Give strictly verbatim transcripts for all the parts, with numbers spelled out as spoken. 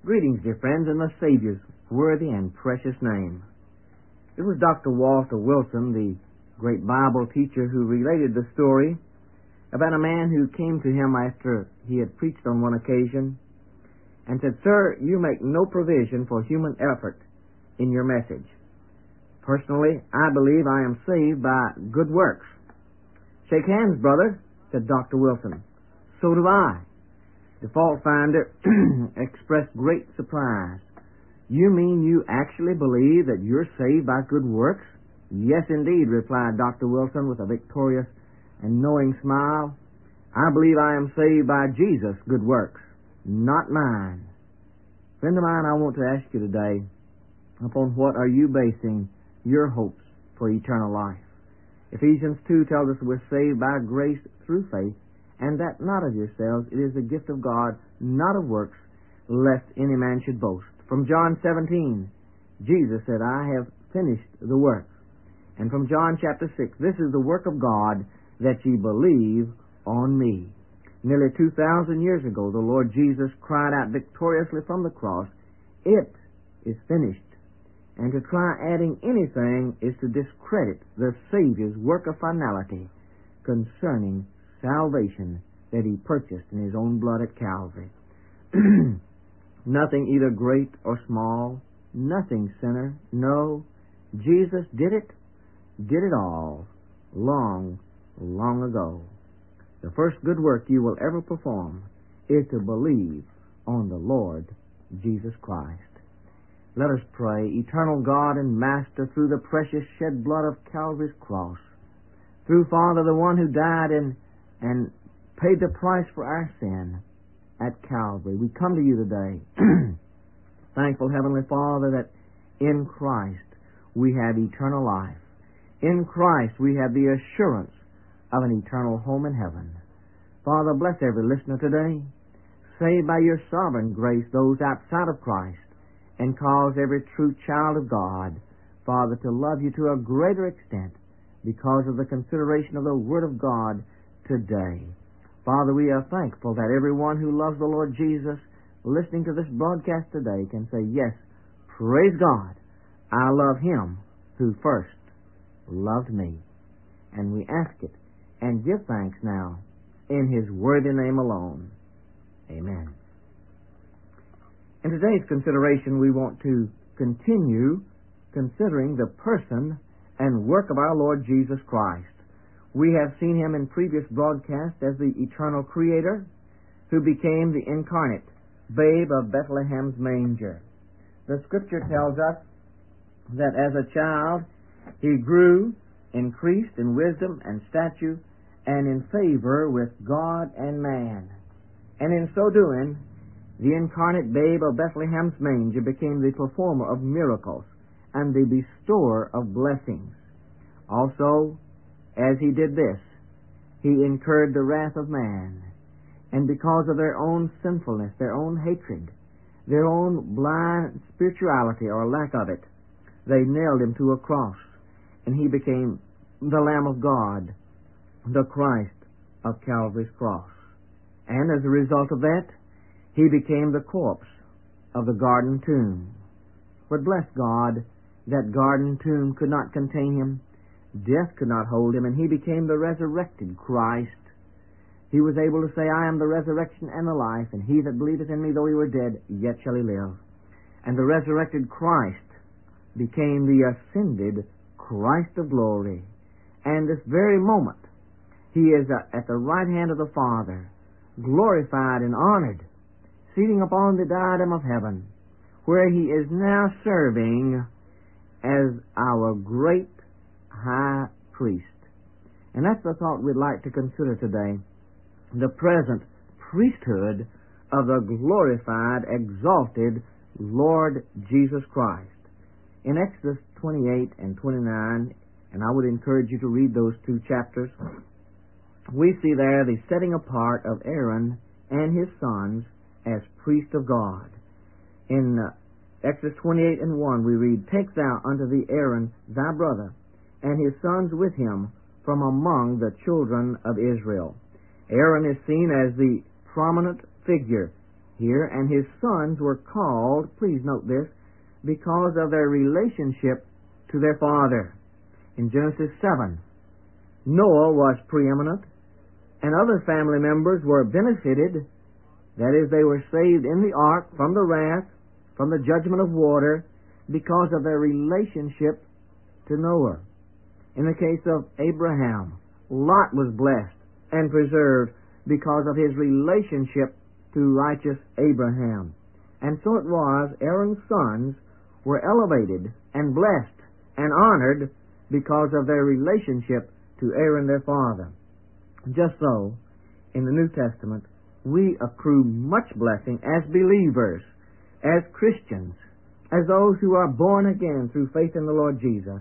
Greetings, dear friends, in the Savior's worthy and precious name. It was Doctor Walter Wilson, the great Bible teacher, who related the story about a man who came to him after he had preached on one occasion and said, "Sir, you make no provision for human effort in your message. Personally, I believe I am saved by good works." "Shake hands, brother," said Doctor Wilson. "So do I." The fault finder expressed great surprise. "You mean you actually believe that you're saved by good works?" "Yes, indeed," replied Doctor Wilson with a victorious and knowing smile. "I believe I am saved by Jesus' good works, not mine." Friend of mine, I want to ask you today, upon what are you basing your hopes for eternal life? Ephesians two tells us we're saved by grace through faith, and that not of yourselves, it is the gift of God, not of works, lest any man should boast. From John seventeen, Jesus said, "I have finished the work." And from John chapter six, "This is the work of God, that ye believe on me." Nearly two thousand years ago, the Lord Jesus cried out victoriously from the cross, "It is finished." And to try adding anything is to discredit the Savior's work of finality concerning salvation that he purchased in his own blood at Calvary. Nothing either great or small, nothing sinner, no, Jesus did it, did it all, long, long ago. The first good work you will ever perform is to believe on the Lord Jesus Christ. Let us pray. Eternal God and Master, through the precious shed blood of Calvary's cross, through, Father, the one who died and and paid the price for our sin at Calvary, we come to you today, thankful, Heavenly Father, that in Christ we have eternal life. In Christ we have the assurance of an eternal home in heaven. Father, bless every listener today. Save by your sovereign grace those outside of Christ, and cause every true child of God, Father, to love you to a greater extent because of the consideration of the Word of God today. Father, we are thankful that everyone who loves the Lord Jesus listening to this broadcast today can say, "Yes, praise God, I love Him who first loved me." And we ask it and give thanks now in His worthy name alone. Amen. In today's consideration, we want to continue considering the person and work of our Lord Jesus Christ. We have seen Him in previous broadcasts as the eternal Creator who became the incarnate babe of Bethlehem's manger. The Scripture tells us that as a child He grew, increased in wisdom and stature and in favor with God and man. And in so doing, the incarnate babe of Bethlehem's manger became the performer of miracles and the bestower of blessings. Also, as He did this, He incurred the wrath of man. And because of their own sinfulness, their own hatred, their own blind spirituality or lack of it, they nailed Him to a cross, and He became the Lamb of God, the Christ of Calvary's cross. And as a result of that, He became the corpse of the garden tomb. But bless God, that garden tomb could not contain Him. Death could not hold Him, and He became the resurrected Christ. He was able to say, "I am the resurrection and the life, and he that believeth in me, though he were dead, yet shall he live." And the resurrected Christ became the ascended Christ of glory. And this very moment, He is at the right hand of the Father, glorified and honored, seating upon the diadem of heaven, where He is now serving as our great high priest. And that's the thought we'd like to consider today, the present priesthood of the glorified, exalted Lord Jesus Christ. In Exodus twenty-eight and twenty-nine, and I would encourage you to read those two chapters, we see there the setting apart of Aaron and his sons as priests of God. In uh, Exodus twenty-eight and one, we read, "Take thou unto thee Aaron thy brother, and his sons with him from among the children of Israel." Aaron is seen as the prominent figure. here, and his sons were called, please note this, because of their relationship to their father. In Genesis seven, Noah was preeminent, and other family members were benefited. That is, they were saved in the ark from the wrath, from the judgment of water, because of their relationship to Noah. In the case of Abraham, Lot was blessed and preserved because of his relationship to righteous Abraham. And so it was, Aaron's sons were elevated and blessed and honored because of their relationship to Aaron their father. Just so, in the New Testament, we accrue much blessing as believers, as Christians, as those who are born again through faith in the Lord Jesus,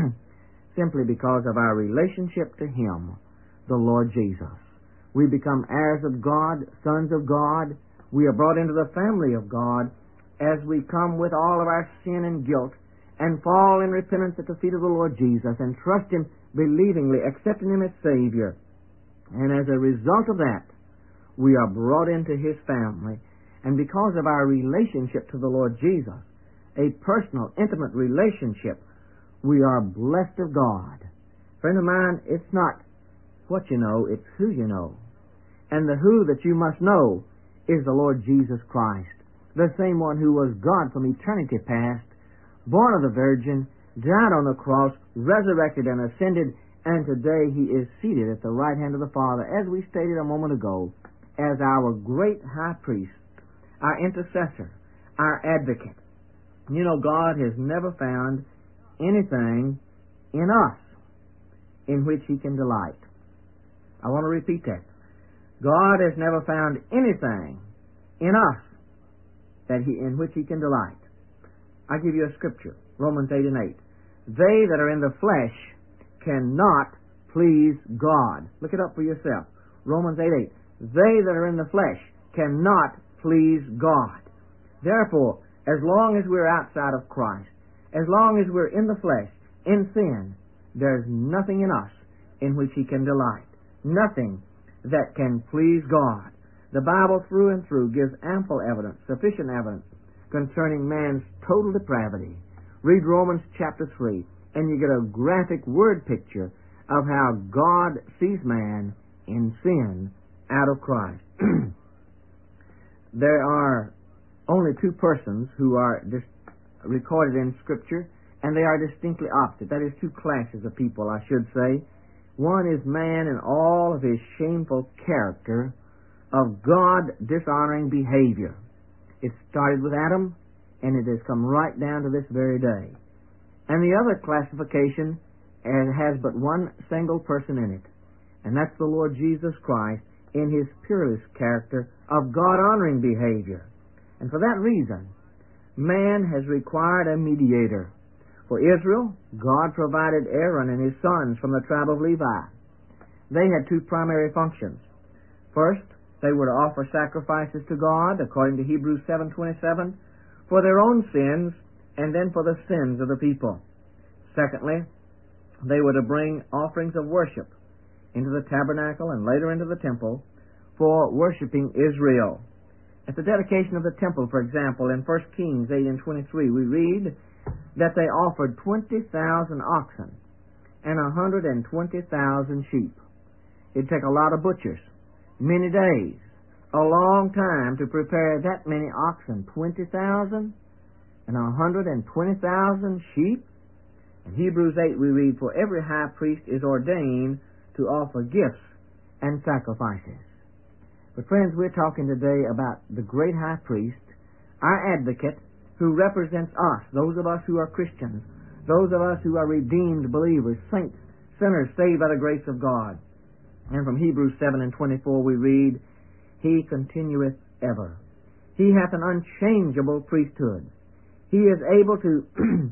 simply because of our relationship to Him, the Lord Jesus. We become heirs of God, sons of God. We are brought into the family of God as we come with all of our sin and guilt and fall in repentance at the feet of the Lord Jesus and trust Him believingly, accepting Him as Savior. And as a result of that, we are brought into His family. And because of our relationship to the Lord Jesus, a personal, intimate relationship, we are blessed of God. Friend of mine, it's not what you know, it's who you know. And the who that you must know is the Lord Jesus Christ, the same one who was God from eternity past, born of the Virgin, died on the cross, resurrected and ascended, and today He is seated at the right hand of the Father, as we stated a moment ago, as our great high priest, our intercessor, our advocate. You know, God has never found anything in us in which He can delight. I want to repeat that. God has never found anything in us that he, in which He can delight. I give you a scripture, Romans eight and eight. They that are in the flesh cannot please God. Look it up for yourself. Romans eight eight. They that are in the flesh cannot please God. Therefore, as long as we're outside of Christ, as long as we're in the flesh, in sin, there's nothing in us in which He can delight. Nothing that can please God. The Bible through and through gives ample evidence, sufficient evidence, concerning man's total depravity. Read Romans chapter three, and you get a graphic word picture of how God sees man in sin out of Christ. There are only two persons who are dis- recorded in Scripture, and they are distinctly opposite. That is, two classes of people, I should say. One is man in all of his shameful character of God-dishonoring behavior. It started with Adam, and it has come right down to this very day. And the other classification has but one single person in it, and that's the Lord Jesus Christ in His peerless character of God-honoring behavior. And for that reason, man has required a mediator. For Israel, God provided Aaron and his sons from the tribe of Levi. They had two primary functions. First, they were to offer sacrifices to God, according to Hebrews seven twenty-seven, for their own sins and then for the sins of the people. Secondly, they were to bring offerings of worship into the tabernacle and later into the temple for worshiping Israel. At the dedication of the temple, for example, in First Kings eight and twenty-three, we read that they offered twenty thousand oxen and one hundred twenty thousand sheep. It'd take a lot of butchers, many days, a long time to prepare that many oxen, twenty thousand and one hundred twenty thousand sheep. In Hebrews eight we read, for every high priest is ordained to offer gifts and sacrifices. But friends, we're talking today about the great high priest, our advocate, who represents us, those of us who are Christians, those of us who are redeemed believers, saints, sinners saved by the grace of God. And from Hebrews seven and twenty-four we read, He continueth ever. He hath an unchangeable priesthood. He is able to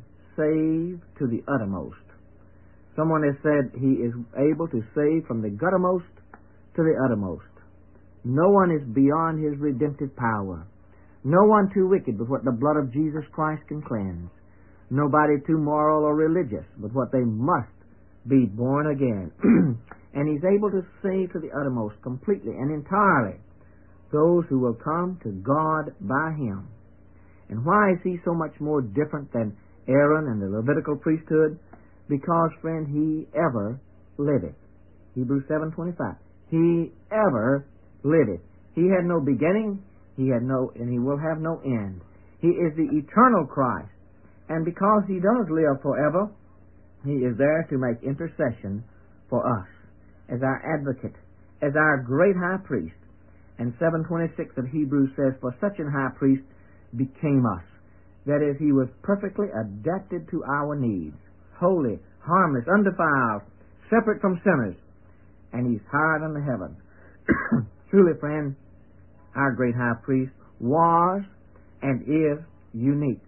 save to the uttermost. Someone has said He is able to save from the guttermost to the uttermost. No one is beyond His redemptive power. No one too wicked but what the blood of Jesus Christ can cleanse. Nobody too moral or religious but what they must be born again. And He's able to save to the uttermost, completely and entirely, those who will come to God by him. And why is he so much more different than Aaron and the Levitical priesthood? Because, friend, he ever liveth. Hebrews seven twenty-five. He ever liveth. He had no beginning, he had no, and he will have no end. He is the eternal Christ. And because he does live forever, he is there to make intercession for us as our advocate, as our great high priest. And seven twenty-six of Hebrews says, for such an high priest became us. That is, he was perfectly adapted to our needs, holy, harmless, undefiled, separate from sinners, and he's higher than the heavens. Truly, friend, our great high priest was and is unique.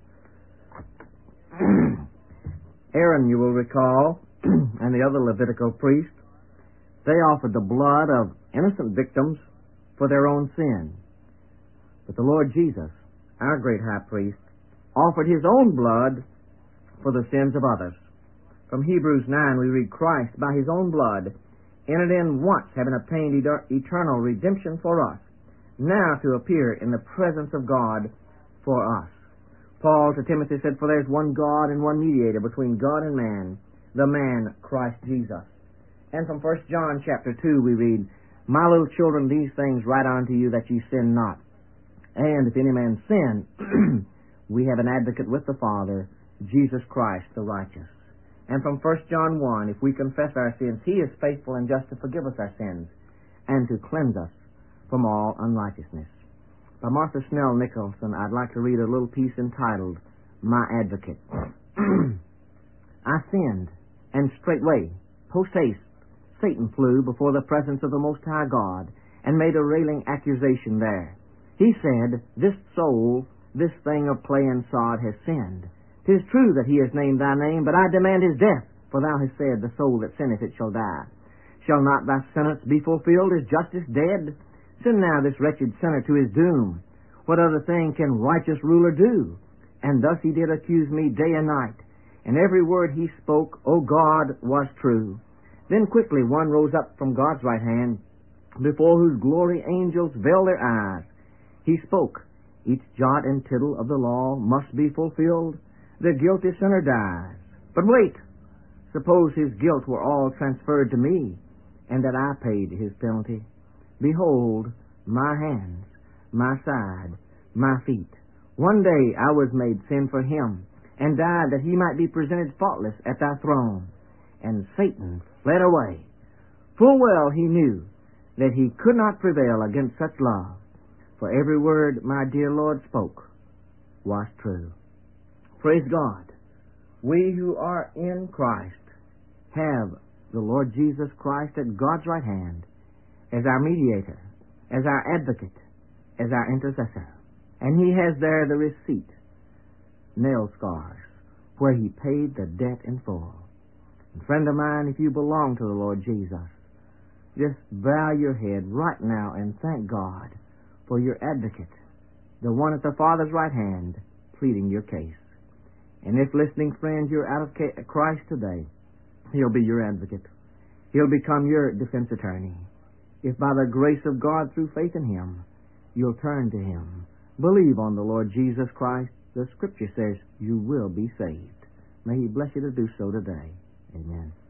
Aaron, you will recall, and the other Levitical priests, they offered the blood of innocent victims for their own sin. But the Lord Jesus, our great high priest, offered his own blood for the sins of others. From Hebrews nine we read, Christ, by his own blood, entered in once, having obtained eternal redemption for us, now to appear in the presence of God for us. Paul to Timothy said, for there is one God and one mediator between God and man, the man Christ Jesus. And from First John chapter two we read, my little children, these things write unto you that ye sin not. And if any man sin, we have an advocate with the Father, Jesus Christ the righteous. And from First John one, if we confess our sins, he is faithful and just to forgive us our sins and to cleanse us from all unrighteousness. By Martha Snell Nicholson, I'd like to read a little piece entitled, My Advocate. I sinned, and straightway, post haste, Satan flew before the presence of the Most High God and made a railing accusation there. He said, this soul, this thing of clay and sod has sinned. 'Tis true that he has named thy name, but I demand his death, for thou hast said, the soul that sinneth it shall die. Shall not thy sentence be fulfilled? Is justice dead? Send now this wretched sinner to his doom. What other thing can righteous ruler do? And thus he did accuse me day and night, and every word he spoke, O God, was true. Then quickly one rose up from God's right hand, before whose glory angels veil their eyes. He spoke, each jot and tittle of the law must be fulfilled. The guilty sinner dies. But wait, suppose his guilt were all transferred to me, and that I paid his penalty. Behold, my hands, my side, my feet. One day I was made sin for him, and died that he might be presented faultless at thy throne. And Satan fled away. Full well he knew that he could not prevail against such love, for every word my dear Lord spoke was true. Praise God. We who are in Christ have the Lord Jesus Christ at God's right hand as our mediator, as our advocate, as our intercessor. And he has there the receipt, nail scars, where he paid the debt in full. And friend of mine, if you belong to the Lord Jesus, just bow your head right now and thank God for your advocate, the one at the Father's right hand, pleading your case. And if, listening friends, you're out of Christ today, he'll be your advocate. He'll become your defense attorney. If by the grace of God through faith in him, you'll turn to him, believe on the Lord Jesus Christ, the Scripture says you will be saved. May he bless you to do so today. Amen.